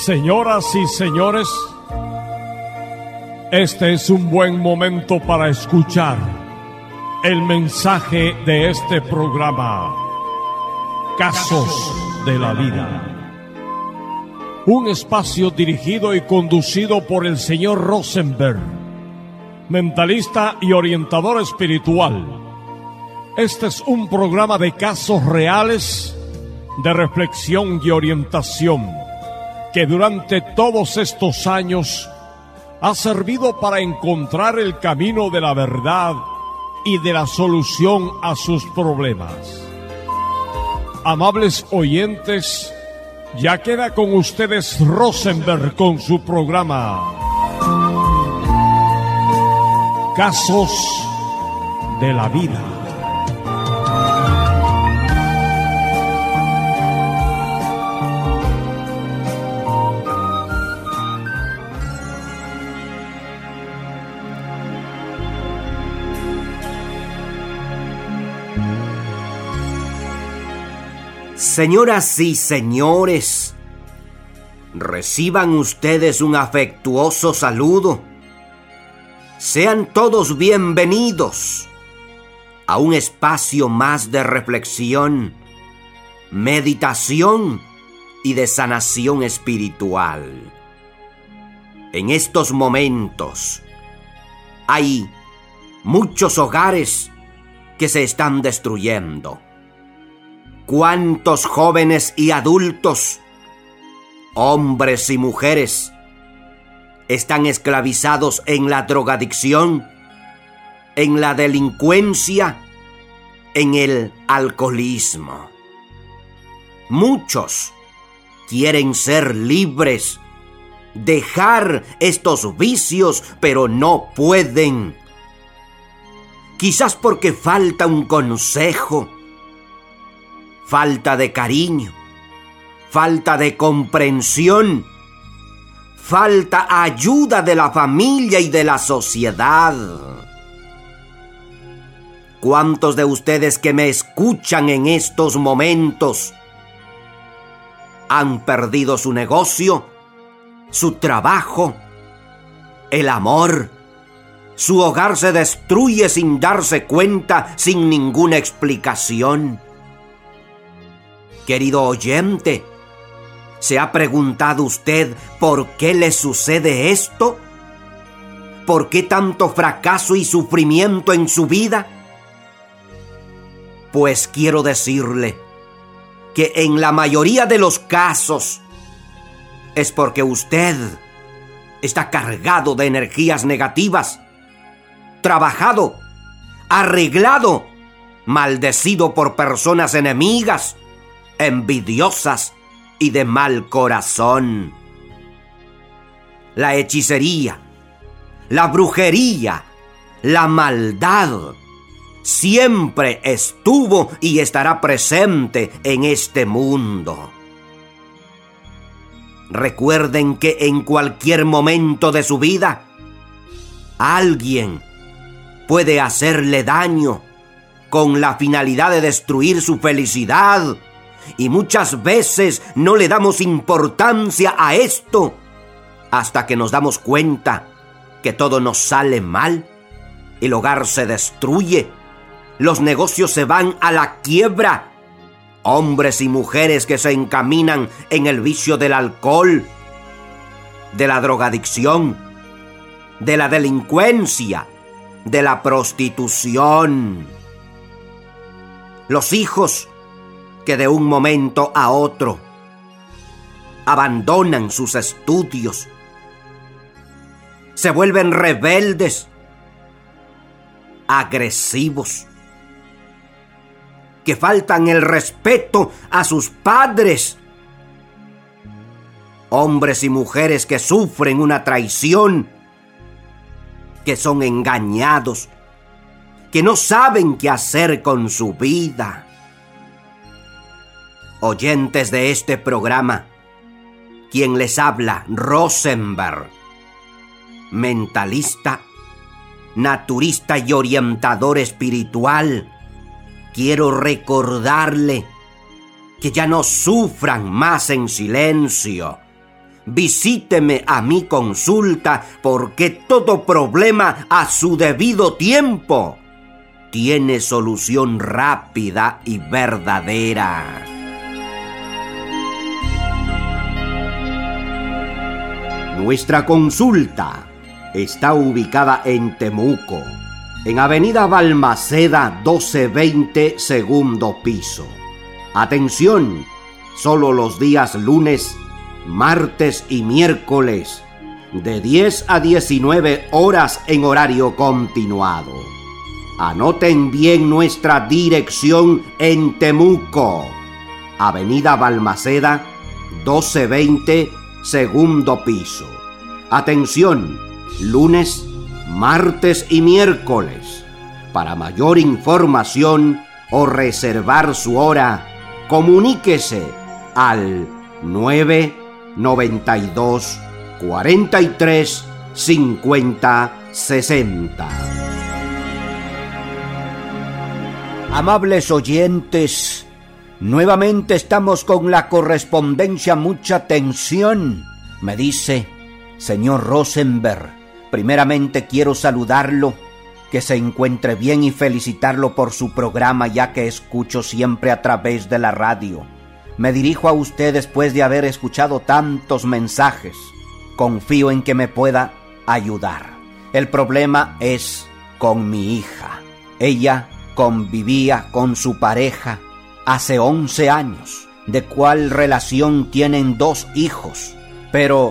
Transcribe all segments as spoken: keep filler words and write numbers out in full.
Señoras y señores, este es un buen momento para escuchar el mensaje de este programa, Casos de la Vida. Un espacio dirigido y conducido por el señor Rosenberg, mentalista y orientador espiritual. Este es un programa de casos reales, de reflexión y orientación, que durante todos estos años ha servido para encontrar el camino de la verdad y de la solución a sus problemas. Amables oyentes, ya queda con ustedes Rosenberg con su programa Casos de la Vida. Señoras y señores, reciban ustedes un afectuoso saludo. Sean todos bienvenidos a un espacio más de reflexión, meditación y de sanación espiritual. En estos momentos hay muchos hogares que se están destruyendo. ¿Cuántos jóvenes y adultos, hombres y mujeres, están esclavizados en la drogadicción, en la delincuencia, en el alcoholismo? Muchos quieren ser libres, dejar estos vicios, pero no pueden. Quizás porque falta un consejo, falta de cariño, falta de comprensión, falta ayuda de la familia y de la sociedad. ¿Cuántos de ustedes que me escuchan en estos momentos han perdido su negocio, su trabajo, el amor? Su hogar se destruye sin darse cuenta, sin ninguna explicación. Querido oyente, ¿se ha preguntado usted por qué le sucede esto? ¿Por qué tanto fracaso y sufrimiento en su vida? Pues quiero decirle que en la mayoría de los casos es porque usted está cargado de energías negativas, trabajado, arreglado, maldecido por personas enemigas, envidiosas y de mal corazón. La hechicería, la brujería, la maldad siempre estuvo y estará presente en este mundo. Recuerden que en cualquier momento de su vida, alguien puede hacerle daño con la finalidad de destruir su felicidad. Y muchas veces no le damos importancia a esto hasta que nos damos cuenta que todo nos sale mal, el hogar se destruye, los negocios se van a la quiebra, hombres y mujeres que se encaminan en el vicio del alcohol, de la drogadicción, de la delincuencia, de la prostitución. Los hijos que de un momento a otro abandonan sus estudios, se vuelven rebeldes, agresivos, que faltan el respeto a sus padres, hombres y mujeres que sufren una traición, que son engañados, que no saben qué hacer con su vida. Oyentes de este programa, quien les habla, Rosenberg, mentalista, naturista y orientador espiritual, quiero recordarle que ya no sufran más en silencio, visíteme a mi consulta, porque todo problema a su debido tiempo tiene solución rápida y verdadera. Nuestra consulta está ubicada en Temuco, en Avenida Balmaceda doce veinte, segundo piso. Atención, solo los días lunes, martes y miércoles, de diez a diecinueve horas en horario continuado. Anoten bien nuestra dirección en Temuco, Avenida Balmaceda doce veinte, segundo piso. Atención, lunes, martes y miércoles. Para mayor información o reservar su hora, comuníquese al nueve noventa y dos, cuarenta y tres, cincuenta, sesenta. Amables oyentes, nuevamente estamos con la correspondencia. Mucha atención. Me dice, señor Rosenberg, primeramente quiero saludarlo, que se encuentre bien y felicitarlo por su programa, ya que escucho siempre a través de la radio. Me dirijo a usted después de haber escuchado tantos mensajes. Confío en que me pueda ayudar. El problema es con mi hija. Ella convivía con su pareja hace once años, de cual relación tienen dos hijos. Pero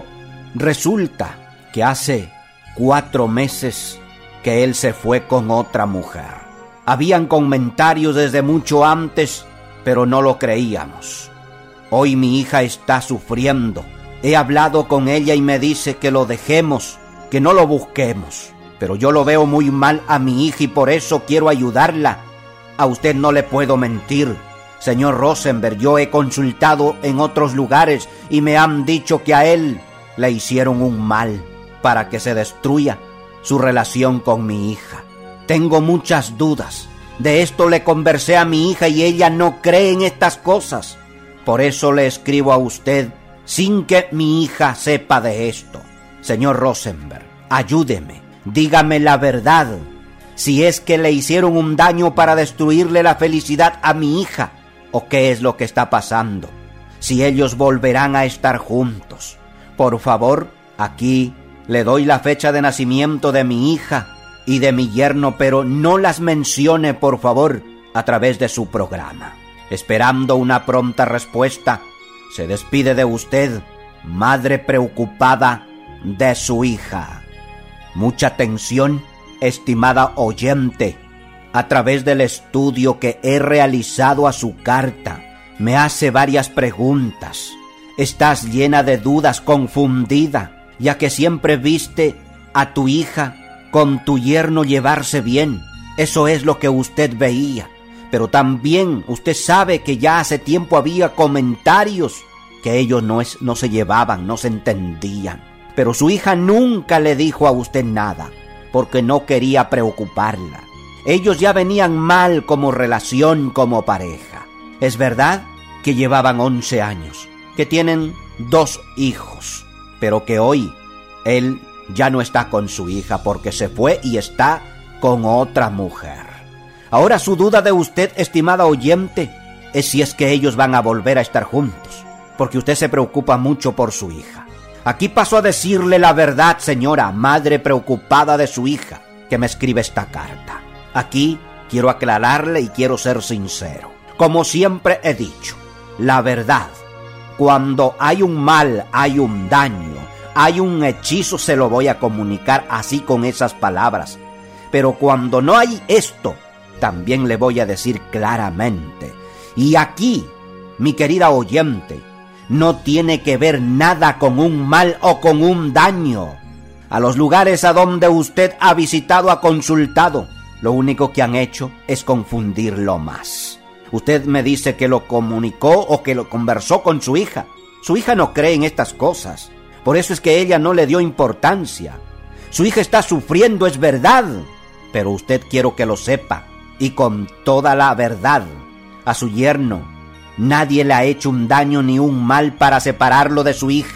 resulta que hace cuatro meses que él se fue con otra mujer. Habían comentarios desde mucho antes, pero no lo creíamos. Hoy mi hija está sufriendo. He hablado con ella y me dice que lo dejemos, que no lo busquemos. Pero yo lo veo muy mal a mi hija y por eso quiero ayudarla. A usted no le puedo mentir. Señor Rosenberg, yo he consultado en otros lugares y me han dicho que a él le hicieron un mal para que se destruya su relación con mi hija. Tengo muchas dudas. De esto le conversé a mi hija y ella no cree en estas cosas. Por eso le escribo a usted sin que mi hija sepa de esto. Señor Rosenberg, ayúdeme, dígame la verdad. Si es que le hicieron un daño para destruirle la felicidad a mi hija, o qué es lo que está pasando. Si ellos volverán a estar juntos. Por favor, aquí le doy la fecha de nacimiento de mi hija y de mi yerno, pero no las mencione, por favor, a través de su programa. Esperando una pronta respuesta, se despide de usted, madre preocupada de su hija. Mucha atención, estimada oyente. A través del estudio que he realizado a su carta, me hace varias preguntas. Estás llena de dudas, confundida, ya que siempre viste a tu hija con tu yerno llevarse bien. Eso es lo que usted veía. Pero también usted sabe que ya hace tiempo había comentarios que ellos no, es, no se llevaban, no se entendían. Pero su hija nunca le dijo a usted nada, porque no quería preocuparla. Ellos ya venían mal como relación, como pareja. Es verdad que llevaban once años, que tienen dos hijos, pero que hoy él ya no está con su hija porque se fue y está con otra mujer. Ahora su duda de usted, estimada oyente, es si es que ellos van a volver a estar juntos, porque usted se preocupa mucho por su hija. Aquí paso a decirle la verdad, señora, madre preocupada de su hija, que me escribe esta carta. Aquí quiero aclararle y quiero ser sincero. Como siempre he dicho, la verdad, cuando hay un mal, hay un daño, hay un hechizo, se lo voy a comunicar así con esas palabras. Pero cuando no hay esto, también le voy a decir claramente. Y aquí, mi querida oyente, no tiene que ver nada con un mal o con un daño. A los lugares a donde usted ha visitado, ha consultado, lo único que han hecho es confundirlo más. Usted me dice que lo comunicó o que lo conversó con su hija. Su hija no cree en estas cosas. Por eso es que ella no le dio importancia. Su hija está sufriendo, es verdad. Pero usted quiero que lo sepa, y con toda la verdad. A su yerno nadie le ha hecho un daño ni un mal para separarlo de su hija.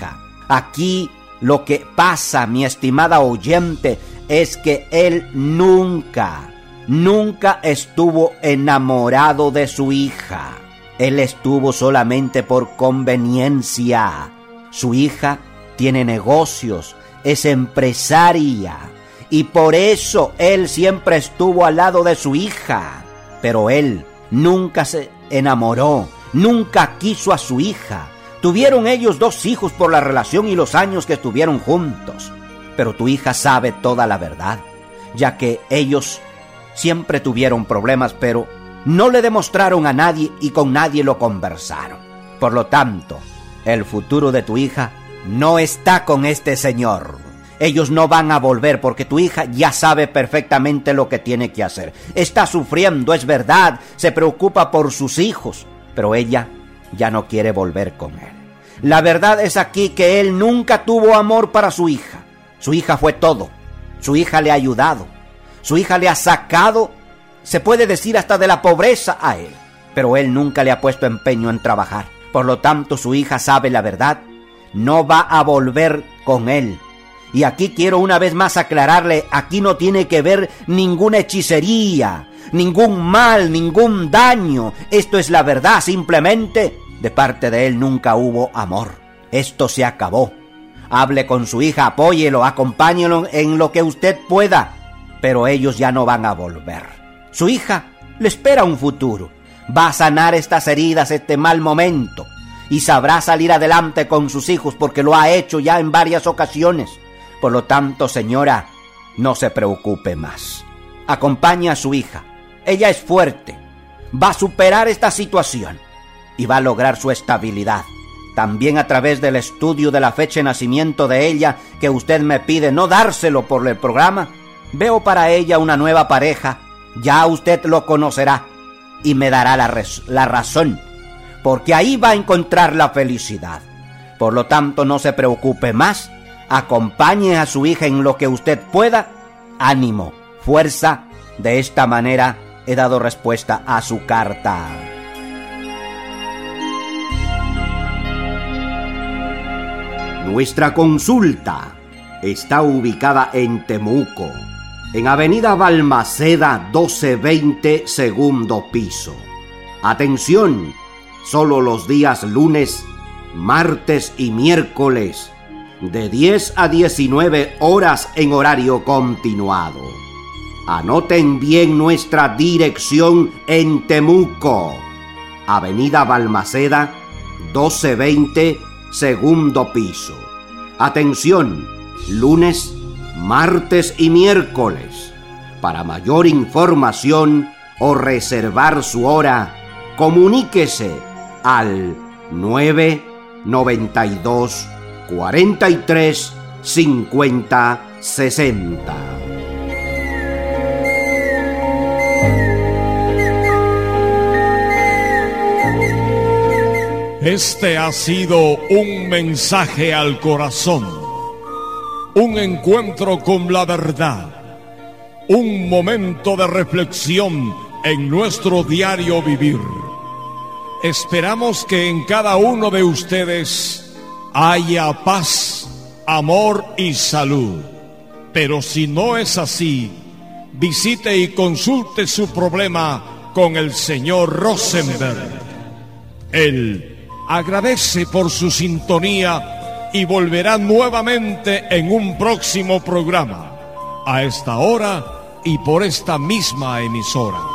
Aquí lo que pasa, mi estimada oyente, es que él nunca, nunca estuvo enamorado de su hija. Él estuvo solamente por conveniencia. Su hija tiene negocios, es empresaria, y por eso él siempre estuvo al lado de su hija. Pero él nunca se enamoró, nunca quiso a su hija. Tuvieron ellos dos hijos por la relación y los años que estuvieron juntos. Pero tu hija sabe toda la verdad, ya que ellos siempre tuvieron problemas, pero no le demostraron a nadie y con nadie lo conversaron. Por lo tanto, el futuro de tu hija no está con este señor. Ellos no van a volver porque tu hija ya sabe perfectamente lo que tiene que hacer. Está sufriendo, es verdad, se preocupa por sus hijos, pero ella ya no quiere volver con él. La verdad es aquí que él nunca tuvo amor para su hija. Su hija fue todo. Su hija le ha ayudado. Su hija le ha sacado, se puede decir, hasta de la pobreza a él. Pero él nunca le ha puesto empeño en trabajar. Por lo tanto, su hija sabe la verdad. No va a volver con él. Y aquí quiero una vez más aclararle, aquí no tiene que ver ninguna hechicería, ningún mal, ningún daño. Esto es la verdad, simplemente de parte de él nunca hubo amor. Esto se acabó. Hable con su hija, apóyelo, acompáñelo en lo que usted pueda, pero ellos ya no van a volver. Su hija le espera un futuro. Va a sanar estas heridas, este mal momento, y sabrá salir adelante con sus hijos porque lo ha hecho ya en varias ocasiones. Por lo tanto, señora, no se preocupe más. Acompañe a su hija. Ella es fuerte. Va a superar esta situación y va a lograr su estabilidad. También a través del estudio de la fecha de nacimiento de ella, que usted me pide no dárselo por el programa, veo para ella una nueva pareja. Ya usted lo conocerá y me dará la, res- la razón, porque ahí va a encontrar la felicidad. Por lo tanto, no se preocupe más. Acompañe a su hija en lo que usted pueda. Ánimo, fuerza. De esta manera he dado respuesta a su carta. Nuestra consulta está ubicada en Temuco, en Avenida Balmaceda doce veinte, segundo piso. Atención, solo los días lunes, martes y miércoles, de diez a diecinueve horas en horario continuado. Anoten bien nuestra dirección en Temuco, Avenida Balmaceda doce veinte, segundo piso. Atención, lunes, martes y miércoles. Para mayor información o reservar su hora, comuníquese al nueve noventa y dos, cuarenta y tres, cincuenta, sesenta. Este ha sido un mensaje al corazón, un encuentro con la verdad, un momento de reflexión en nuestro diario vivir. Esperamos que en cada uno de ustedes haya paz, amor y salud. Pero si no es así, visite y consulte su problema con el señor Rosenberg. Él agradece por su sintonía y volverá nuevamente en un próximo programa, a esta hora y por esta misma emisora.